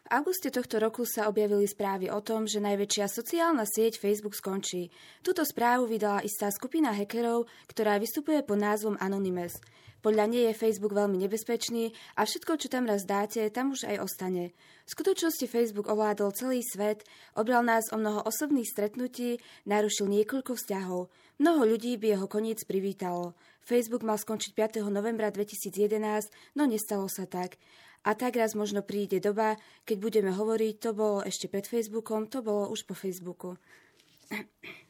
V auguste tohto roku sa objavili správy o tom, že najväčšia sociálna sieť Facebook skončí. Túto správu vydala istá skupina hackerov, ktorá vystupuje pod názvom Anonymous. Podľa nej je Facebook veľmi nebezpečný a všetko, čo tam raz dáte, tam už aj ostane. V skutočnosti Facebook ovládol celý svet, obral nás o mnoho osobných stretnutí, narušil niekoľko vzťahov. Mnoho ľudí by jeho koniec privítalo. Facebook mal skončiť 5. novembra 2011, no nestalo sa tak. A tak raz možno príde doba, keď budeme hovoriť, to bolo ešte pred Facebookom, to bolo už po Facebooku.